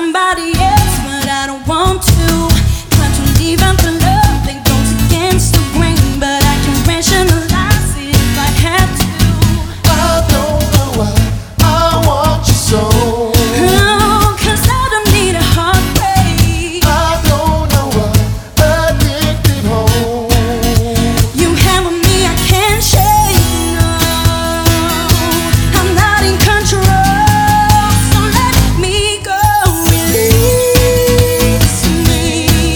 somebody else, but I don't want to. Try to leave out the love that goes against the grain, but I can rationalize it if I have to. I don't know why I want you so. Oh, 'cause I don't need a heartbreak. I don't know why addicted home. You have me, I can't shake. No, I'm not in control, so let me go. Release me,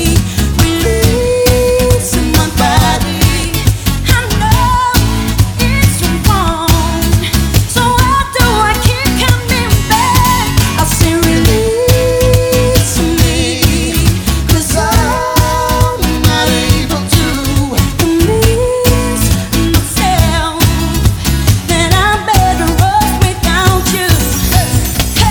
release my body. I know it's wrong, so why do I keep coming back? I say release me, 'cause I'm not able to. convince myself that I'm better off without you. Hey.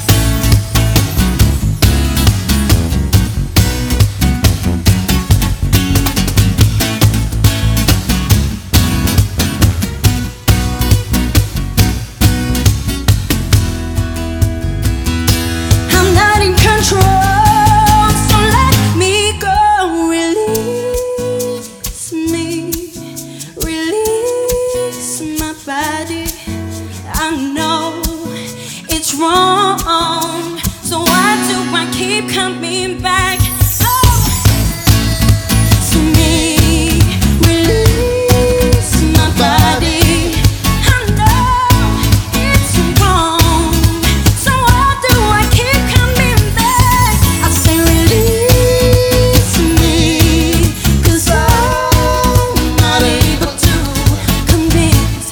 I'm not in control, so let me go. Release me, release my body. I know it's wrong, so why do I keep coming back? Oh, to me, release my body. I know it's wrong, so why do I keep coming back? I say release me, 'cause I'm not able to convince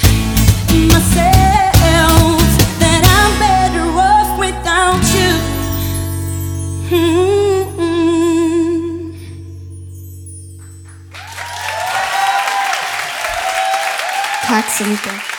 myself that I'm better off without you. Tack så mycket.